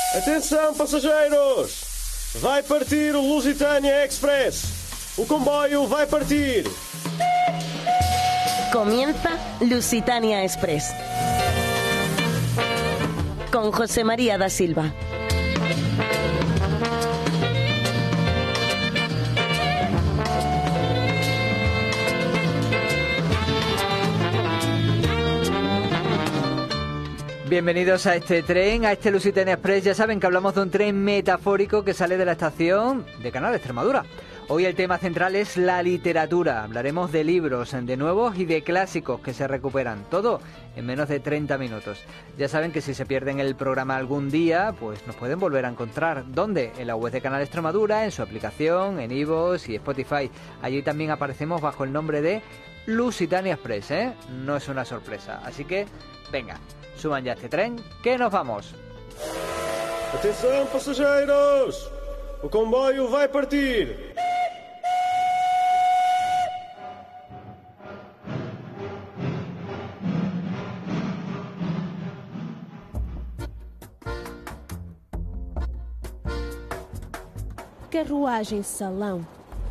Atenção, passageiros! Vai partir o Lusitania Express. O comboio vai partir. Comienza Lusitania Express con José María da Silva. Bienvenidos a este tren, a este Lusitania Express. Ya saben que hablamos de un tren metafórico que sale de la estación de Canal Extremadura. Hoy el tema central es la literatura. Hablaremos de libros, de nuevos y de clásicos que se recuperan. Todo en menos de 30 minutos. Ya saben que si se pierden el programa algún día, pues nos pueden volver a encontrar. ¿Dónde? En la web de Canal Extremadura, en su aplicación, en iVoox y Spotify. Allí también aparecemos bajo el nombre de Lusitania Express, ¿eh? No es una sorpresa. Así que, venga, suban ya este tren, que nos vamos. Atenção, passageiros! O comboio vai partir. Carruagem Salão.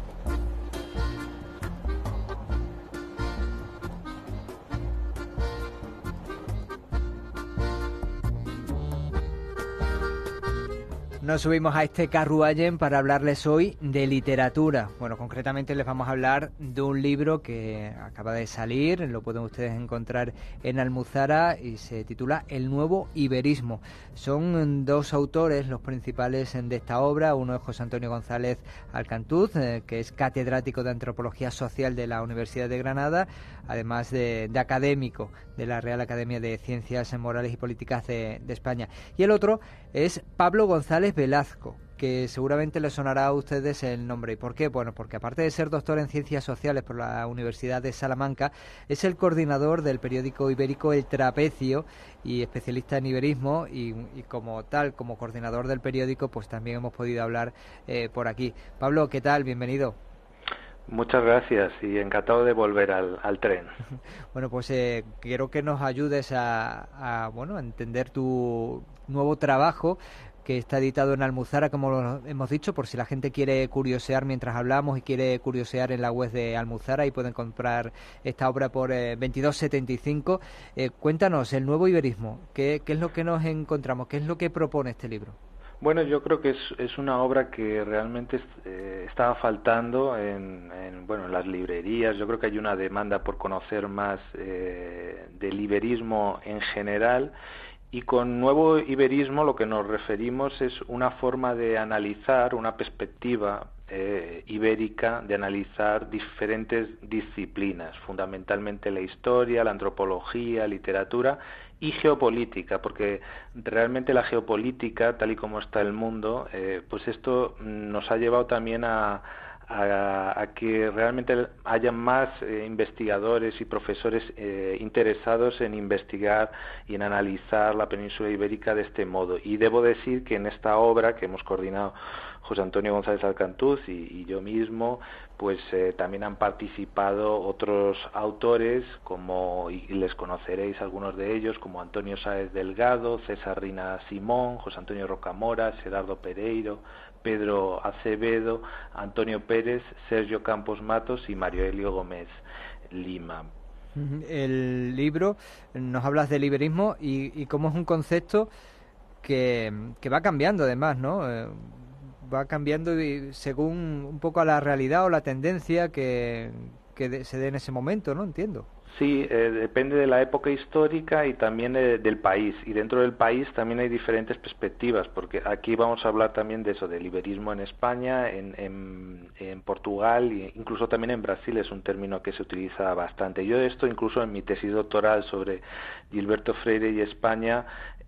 Nos subimos a este carruaje para hablarles hoy de literatura. Bueno, concretamente les vamos a hablar de un libro que acaba de salir, lo pueden ustedes encontrar en Almuzara y se titula El Nuevo Iberismo. Son dos autores los principales de esta obra. Uno es José Antonio González Alcantuz, que es catedrático de Antropología Social de la Universidad de Granada, además de académico de la Real Academia de Ciencias Morales y Políticas de España. Y el otro es Pablo González Velasco, que seguramente les sonará a ustedes el nombre. ¿Y por qué? Bueno, porque aparte de ser doctor en Ciencias Sociales por la Universidad de Salamanca, es el coordinador del periódico ibérico El Trapecio y especialista en iberismo y como tal, como coordinador del periódico, pues también hemos podido hablar por aquí. Pablo, ¿qué tal? Bienvenido. Muchas gracias y encantado de volver al tren. Bueno, pues quiero que nos ayudes a entender tu nuevo trabajo que está editado en Almuzara, como lo hemos dicho, por si la gente quiere curiosear mientras hablamos y quiere curiosear en la web de Almuzara y pueden comprar esta obra por 22,75. Cuéntanos, El Nuevo Iberismo, ¿qué es lo que nos encontramos? ¿Qué es lo que propone este libro? Bueno, yo creo que es una obra que realmente estaba faltando en las librerías. Yo creo que hay una demanda por conocer más del iberismo en general, y con nuevo iberismo lo que nos referimos es una forma de analizar, una perspectiva ibérica de analizar diferentes disciplinas, fundamentalmente la historia, la antropología, literatura y geopolítica, porque realmente la geopolítica, tal y como está el mundo, pues esto nos ha llevado también a que realmente haya más investigadores y profesores interesados en investigar y en analizar la península ibérica de este modo. Y debo decir que en esta obra que hemos coordinado José Antonio González Alcantuz y yo mismo, pues también han participado otros autores, y les conoceréis algunos de ellos, como Antonio Sáez Delgado, César Rina Simón, José Antonio Rocamora, Gerardo Pereiro, Pedro Acevedo, Antonio Pérez, Sergio Campos Matos y Mario Helio Gómez Lima. El libro, nos hablas del iberismo y cómo es un concepto que va cambiando además, ¿no? Va cambiando según un poco a la realidad o la tendencia que se dé en ese momento, ¿no? Entiendo. Sí, depende de la época histórica y también del país. Y dentro del país también hay diferentes perspectivas, porque aquí vamos a hablar también de eso, del iberismo en España, en Portugal e incluso también en Brasil es un término que se utiliza bastante. Yo esto incluso en mi tesis doctoral sobre Gilberto Freire y España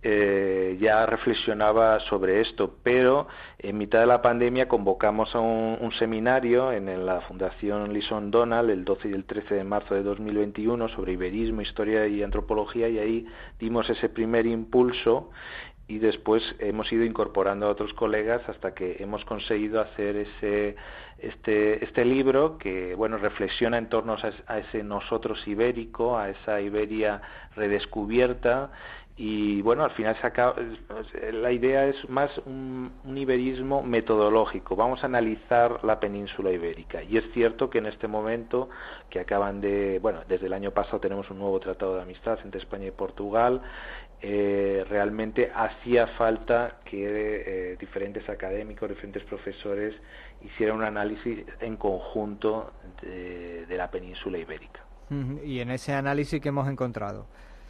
ya reflexionaba sobre esto, pero en mitad de la pandemia convocamos a un seminario en la Fundación Lison Donald el 12 y el 13 de marzo de 2021 sobre iberismo, historia y antropología, y ahí dimos ese primer impulso y después hemos ido incorporando a otros colegas hasta que hemos conseguido hacer este libro que, bueno, reflexiona en torno a ese nosotros ibérico, a esa Iberia redescubierta. Y bueno, al final la idea es más un iberismo metodológico. Vamos a analizar la península ibérica. Y es cierto que en este momento, que desde el año pasado tenemos un nuevo tratado de amistad entre España y Portugal, realmente hacía falta que diferentes académicos, diferentes profesores hicieran un análisis en conjunto de la península ibérica. Y en ese análisis, ¿qué hemos encontrado?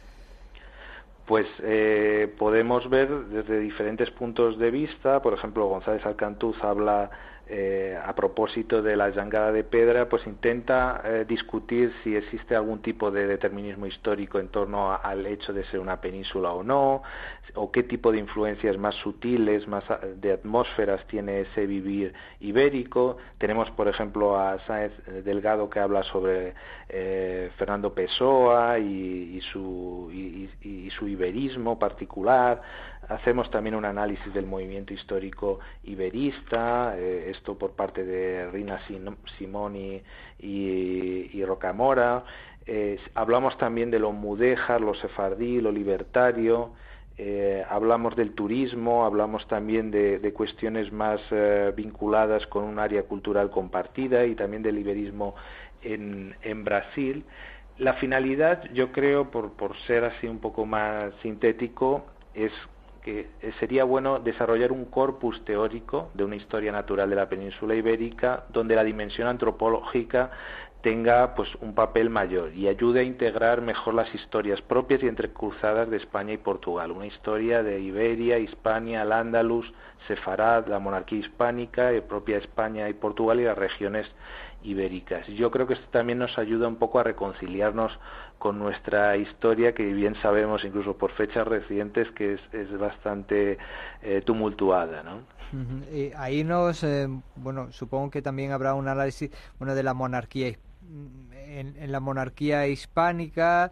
Pues podemos ver desde diferentes puntos de vista. Por ejemplo, González Alcantuz habla, a propósito de la Jangada de Pedra, pues intenta discutir si existe algún tipo de determinismo histórico en torno al hecho de ser una península o no, o qué tipo de influencias más sutiles, más de atmósferas tiene ese vivir ibérico. Tenemos, por ejemplo, a Sáenz Delgado, que habla sobre Fernando Pessoa y su iberismo particular. Hacemos también un análisis del movimiento histórico iberista, esto por parte de Rina Simoni y Rocamora. Hablamos también de lo mudéjar, lo sefardí, lo libertario. Hablamos del turismo, hablamos también de cuestiones más vinculadas con un área cultural compartida, y también del iberismo en Brasil. La finalidad, yo creo, por ser así un poco más sintético, es que sería bueno desarrollar un corpus teórico de una historia natural de la península ibérica, donde la dimensión antropológica tenga pues un papel mayor y ayude a integrar mejor las historias propias y entrecruzadas de España y Portugal. Una historia de Iberia, Hispania, Al-Ándalus, Sefarad, la monarquía hispánica, propia España y Portugal y las regiones ibéricas. Yo creo que esto también nos ayuda un poco a reconciliarnos con nuestra historia, que bien sabemos, incluso por fechas recientes, que es bastante tumultuada, ¿no? Y ahí supongo que también habrá un análisis, de la monarquía en la monarquía hispánica,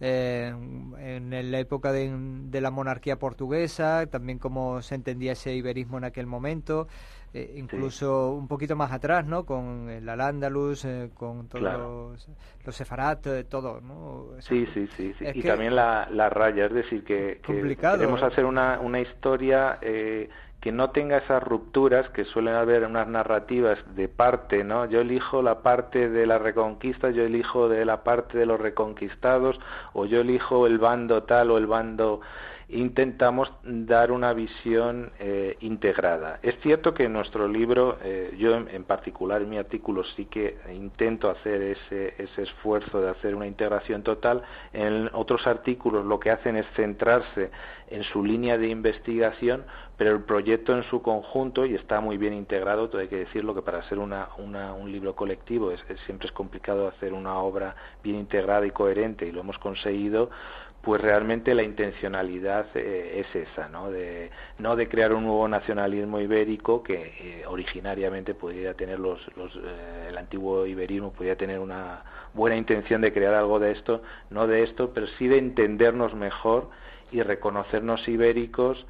en la época de la monarquía portuguesa, también cómo se entendía ese iberismo en aquel momento, incluso un poquito más atrás, ¿no? Con el Al-Ándalus, con todos los sefarad, todo, ¿no? Sí. Y también la raya, es decir, que queremos hacer una historia que no tenga esas rupturas que suelen haber en unas narrativas de parte, ¿no? Yo elijo la parte de la reconquista, yo elijo de la parte de los reconquistados, o yo elijo el bando tal o el bando. Intentamos dar una visión integrada. Es cierto que en nuestro libro, yo en particular en mi artículo sí que intento hacer ese esfuerzo de hacer una integración total. En otros artículos lo que hacen es centrarse en su línea de investigación, pero el proyecto en su conjunto, y está muy bien integrado, todo hay que decirlo, que para ser un libro colectivo siempre es complicado hacer una obra bien integrada y coherente, y lo hemos conseguido. Pues realmente la intencionalidad es esa, ¿no? De crear un nuevo nacionalismo ibérico que originariamente podría tener el antiguo iberismo podría tener una buena intención de crear algo de esto, no de esto, pero sí de entendernos mejor y reconocernos ibéricos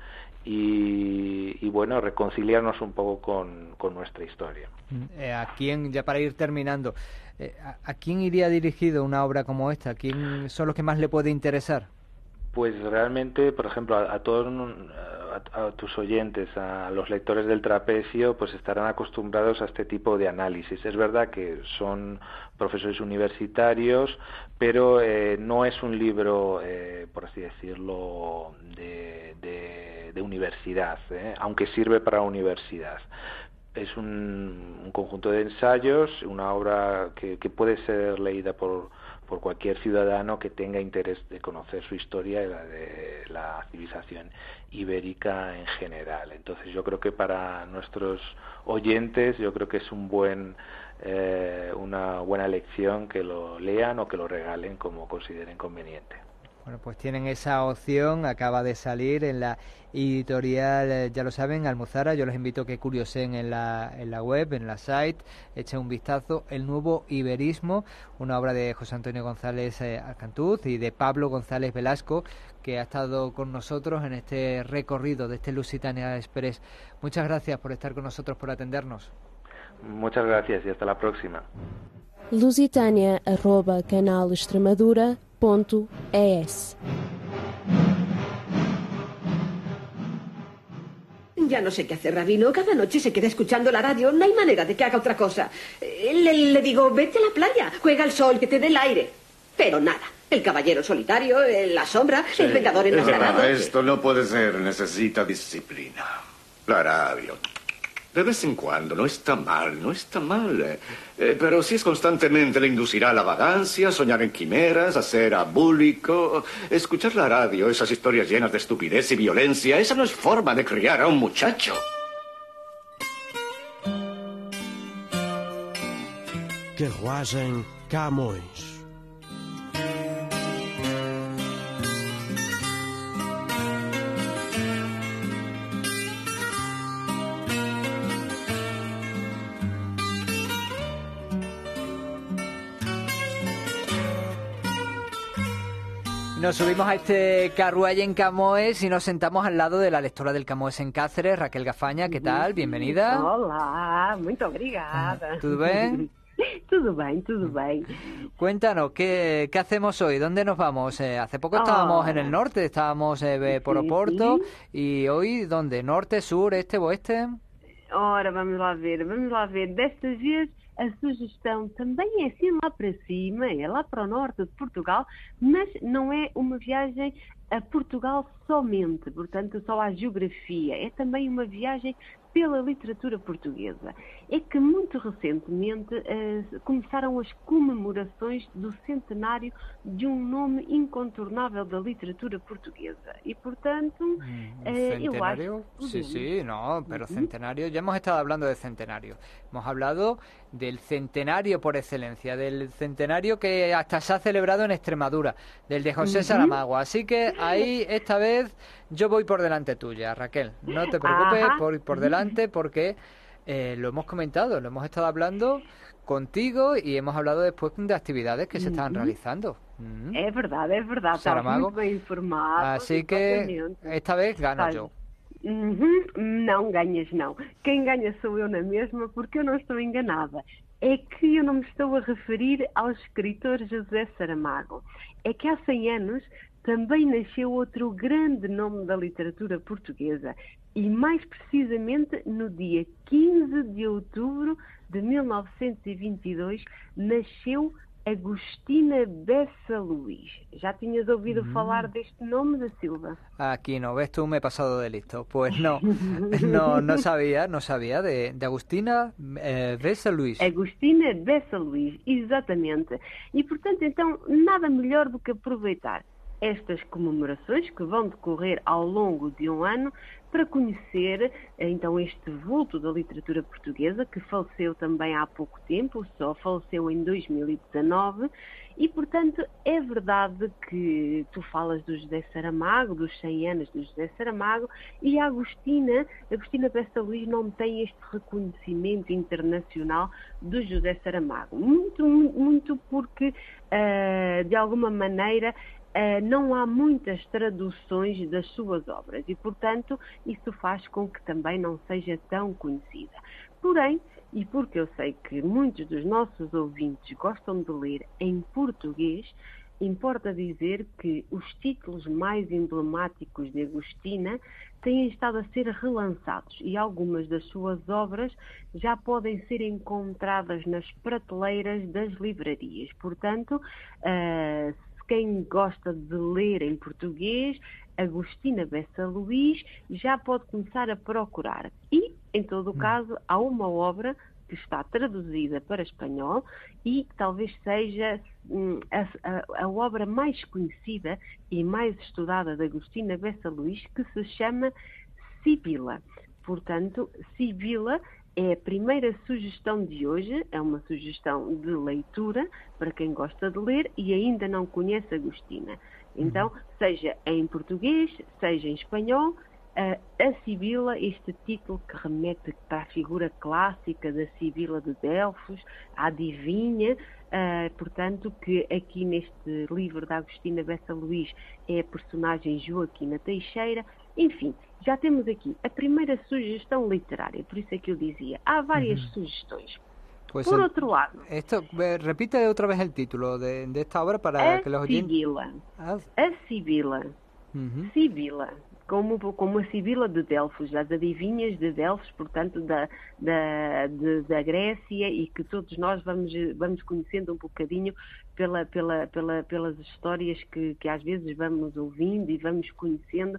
y bueno, reconciliarnos un poco con nuestra historia. ¿A quién, ya para ir terminando, a quién iría dirigido una obra como esta? ¿A quién son los que más le puede interesar? Pues realmente, por ejemplo, a todos a tus oyentes, a los lectores del Trapecio, pues estarán acostumbrados a este tipo de análisis. Es verdad que son profesores universitarios, pero no es un libro, por así decirlo, de universidad, aunque sirve para universidad. Es un conjunto de ensayos, una obra que puede ser leída por cualquier ciudadano que tenga interés de conocer su historia y la de la civilización ibérica en general. Entonces yo creo que para nuestros oyentes, yo creo que es una buena lección que lo lean o que lo regalen como consideren conveniente. Bueno, pues tienen esa opción, acaba de salir en la editorial, ya lo saben, Almuzara. Yo los invito a que curiosen en la web, en la site, echen un vistazo. El nuevo iberismo, una obra de José Antonio González Alcantuz y de Pablo González Velasco, que ha estado con nosotros en este recorrido de este Lusitania Express. Muchas gracias por estar con nosotros, por atendernos. Muchas gracias y hasta la próxima. lusitania@canalextremadura.es. Ya no sé qué hacer, Rabino. Cada noche se queda escuchando la radio. No hay manera de que haga otra cosa. Le digo, vete a la playa, juega al sol, que te dé el aire. Pero nada. El caballero solitario, la sombra, sí, el vengador enmascarado. Esto no puede ser. Necesita disciplina. La radio. De vez en cuando, no está mal. Pero si es constantemente, le inducirá a la vagancia, soñar en quimeras, a ser abúlico. Escuchar la radio, esas historias llenas de estupidez y violencia, esa no es forma de criar a un muchacho. Carruagem Camões. Nos subimos a este carruaje en Camões y nos sentamos al lado de la lectora del Camões en Cáceres, Raquel Gafaña. ¿Qué tal? Bienvenida. Olá, muito obrigada. ¿Todo bien? Tudo bem. Cuéntanos, ¿qué hacemos hoy? ¿Dónde nos vamos? Hace poco estábamos en el norte, estábamos por Oporto. ¿Y hoy dónde? ¿Norte, sur, este, oeste? Ora, vamos lá ver. Desta vez a sugestão também é assim lá para cima, é lá para o norte de Portugal, mas não é uma viagem a Portugal somente, portanto só à geografia, é também uma viagem pela literatura portuguesa. É que muito recentemente começaram as comemorações do centenário de um nome incontornável da literatura portuguesa. E, portanto, eu acho... Sí, no, pero centenario, ya hemos estado hablando de centenario. Hemos hablado del centenario por excelencia, del centenario que hasta se ha celebrado en Extremadura, del de José Saramago. Así que ahí, esta vez, yo voy por delante tuya, Raquel. No te preocupes por delante, porque lo hemos comentado, lo hemos estado hablando contigo y hemos hablado después de actividades que se están realizando. É verdade, Saramago. Estás muito bem informado. Así que esta vez gano yo. Não ganhas, não. Quem ganha sou eu na mesma, porque eu não estou enganada. É que eu não me estou a referir ao escritor José Saramago. É que há 100 anos também nasceu outro grande nome da literatura portuguesa, e mais precisamente no dia 15 de outubro de 1922 nasceu Agostina Bessa Luís. Já tinhas ouvido falar deste nome, da Silva? Aquí no, ves tú, me he pasado de listo. Pues no sabía de Agostina Bessa Luís. Agostina Bessa Luís, exatamente. E, portanto, então, nada melhor do que aproveitar estas comemorações que vão decorrer ao longo de um ano para conhecer então este vulto da literatura portuguesa, que faleceu também há pouco tempo, só faleceu em 2019, e portanto é verdade que tu falas do José Saramago, dos 100 anos do José Saramago, e a Agostina Bessa Luís não tem este reconhecimento internacional do José Saramago, muito porque de alguma maneira não há muitas traduções das suas obras e, portanto, isso faz com que também não seja tão conhecida. Porém, e porque eu sei que muitos dos nossos ouvintes gostam de ler em português, importa dizer que os títulos mais emblemáticos de Agostina têm estado a ser relançados e algumas das suas obras já podem ser encontradas nas prateleiras das livrarias. Portanto, quem gosta de ler em português, Agostina Bessa Luís, já pode começar a procurar. E, em todo o caso, há uma obra que está traduzida para espanhol e talvez seja a obra mais conhecida e mais estudada de Agostina Bessa Luís, que se chama Sibila. Portanto, Sibila é a primeira sugestão de hoje, é uma sugestão de leitura para quem gosta de ler e ainda não conhece Agostina. Então, seja em português, seja em espanhol, a Sibila, este título que remete para a figura clássica da Sibila de Delfos, a adivinha, portanto, que aqui neste livro da Agostina Bessa Luís é a personagem Joaquina Teixeira. Enfim, já temos aqui a primeira sugestão literária, por isso é que eu dizia, há várias sugestões. Pues por otro lado... repite otra vez el título de esta obra para que los oyentes... A Sibila. Sibila. Como a Sibila de Delfos, as adivinhas de Delfos, portanto, da Grécia, e que todos nós vamos conhecendo um bocadinho pelas histórias que às vezes vamos ouvindo e vamos conhecendo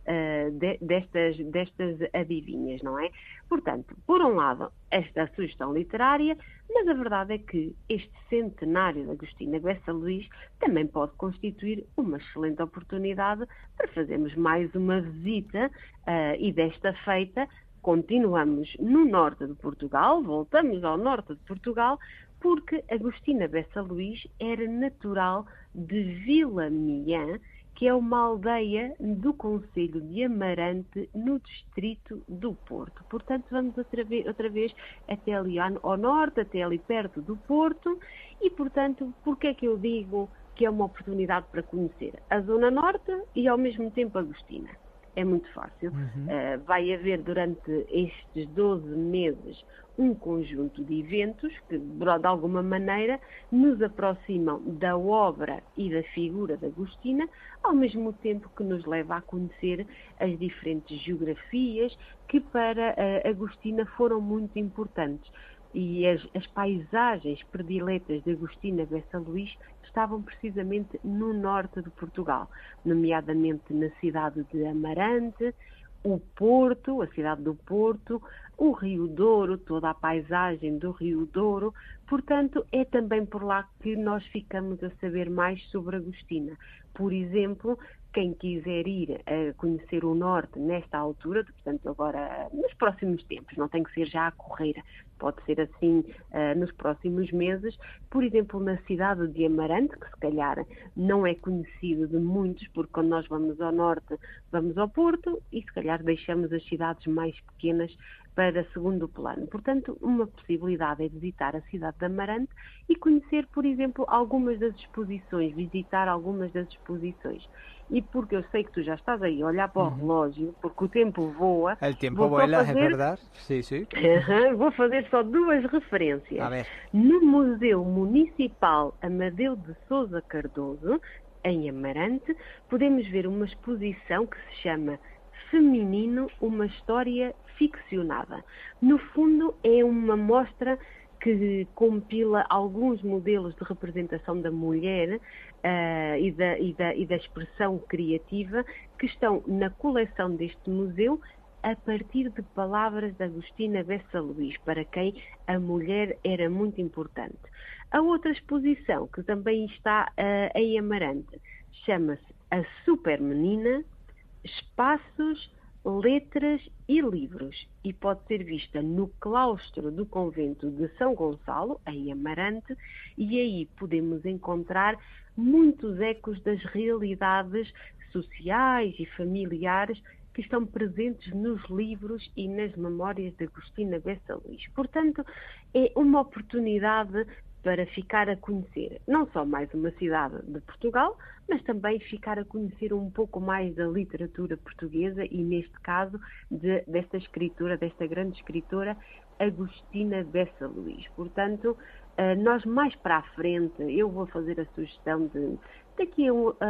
destas adivinhas, não é? Portanto, por um lado, esta sugestão literária, mas a verdade é que este centenário de Agostina Bessa Luís também pode constituir uma excelente oportunidade para fazermos mais uma visita e desta feita continuamos no norte de Portugal, voltamos ao norte de Portugal, porque Agostina Bessa Luís era natural de Vila Miã, que é uma aldeia do concelho de Amarante, no distrito do Porto. Portanto, vamos outra vez até ali ao norte, até ali perto do Porto, e, portanto, porque é que eu digo que é uma oportunidade para conhecer a Zona Norte e, ao mesmo tempo, Agostina? É muito fácil. Vai haver durante estes 12 meses um conjunto de eventos que, de alguma maneira, nos aproximam da obra e da figura de Agostina, ao mesmo tempo que nos leva a conhecer as diferentes geografias que para Agostina foram muito importantes. E as paisagens prediletas de Agostina Bessa Luís estavam precisamente no norte de Portugal, nomeadamente na cidade de Amarante, o Porto, a cidade do Porto, o Rio Douro, toda a paisagem do Rio Douro. Portanto, é também por lá que nós ficamos a saber mais sobre Agostina. Por exemplo, quem quiser ir a conhecer o norte nesta altura, portanto agora nos próximos tempos, não tem que ser já a correr, pode ser assim nos próximos meses, por exemplo na cidade de Amarante, que se calhar não é conhecido de muitos, porque quando nós vamos ao norte vamos ao Porto e se calhar deixamos as cidades mais pequenas para segundo plano. Portanto, uma possibilidade é visitar a cidade de Amarante e conhecer, por exemplo, algumas das exposições, visitar algumas das exposições. E porque eu sei que tu já estás aí a olhar para o relógio, porque o tempo voa... El tiempo vuela, é verdade? Sim, sim. Vou fazer só duas referências. A ver. No Museu Municipal Amadeu de Sousa Cardoso, em Amarante, podemos ver uma exposição que se chama Feminino, uma história ficcionada. No fundo, é uma mostra que compila alguns modelos de representação da mulher e da expressão criativa que estão na coleção deste museu a partir de palavras de Agostina Bessa Luís, para quem a mulher era muito importante. A outra exposição, que também está em Amarante, chama-se A Super Menina, Espaços, Letras e Livros, e pode ser vista no claustro do convento de São Gonçalo, em Amarante, e aí podemos encontrar muitos ecos das realidades sociais e familiares que estão presentes nos livros e nas memórias de Agostina Bessa Luís. Portanto, é uma oportunidade para ficar a conhecer não só mais uma cidade de Portugal, mas também ficar a conhecer um pouco mais da literatura portuguesa e, neste caso, desta escritora, desta grande escritora, Agostina Bessa Luís. Portanto, nós mais para a frente, eu vou fazer a sugestão de daqui a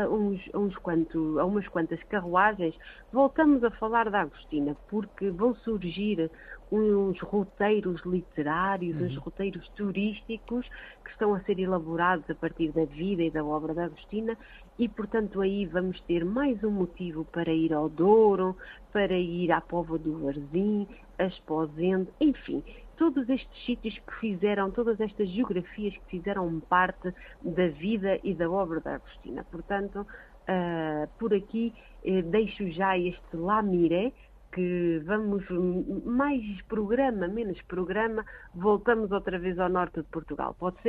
umas quantas carruagens, voltamos a falar da Agostina, porque vão surgir uns roteiros literários, uns roteiros turísticos que estão a ser elaborados a partir da vida e da obra da Agostina e, portanto, aí vamos ter mais um motivo para ir ao Douro, para ir à Póvoa do Varzim, a Esposende, enfim, todos estes sítios que fizeram, todas estas geografias que fizeram parte da vida e da obra da Agostina. Portanto, por aqui deixo já este Lamiré, que vamos mais programa, menos programa, voltamos outra vez ao norte de Portugal. Pode ser?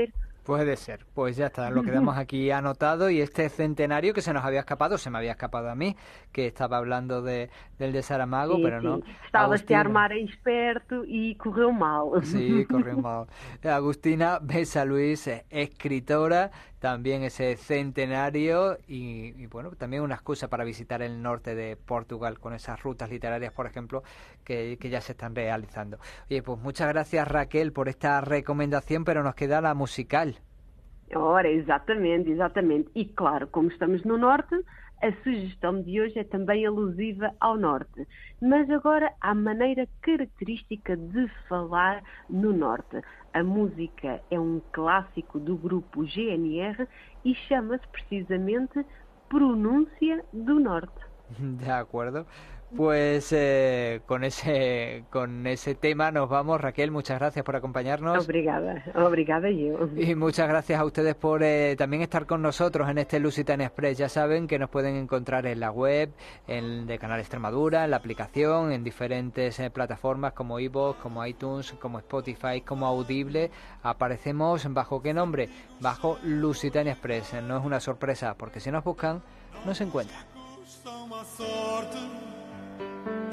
Puede ser, pues ya está, lo quedamos aquí anotado. Y este centenario que se nos había escapado, se me había escapado a mí, que estaba hablando del de Saramago, Sim, pero sim. no. Estavas-te a armar em esperto e correu mal. Sí, corrió mal. Agustina Besa Luis, escritora, también ese centenario y bueno, también una excusa para visitar el norte de Portugal con esas rutas literarias, por ejemplo, que ya se están realizando. Oye, pues muchas gracias, Raquel, por esta recomendación, pero nos queda la musical. Ora, exatamente, exatamente. E claro, como estamos no norte, a sugestão de hoje é também alusiva ao norte, mas agora à maneira característica de falar no norte. A música é um clássico do grupo GNR e chama-se precisamente Pronúncia do Norte. De acuerdo. Pues con ese tema nos vamos. Raquel, muchas gracias por acompañarnos. Obrigada yo. Y muchas gracias a ustedes por también estar con nosotros en este Lusitania Express. Ya saben que nos pueden encontrar en la web, de Canal Extremadura, en la aplicación, en diferentes plataformas como iVoox, como iTunes, como Spotify, como Audible. Aparecemos ¿bajo qué nombre? Bajo Lusitania Express. No es una sorpresa, porque si nos buscan, nos encuentran.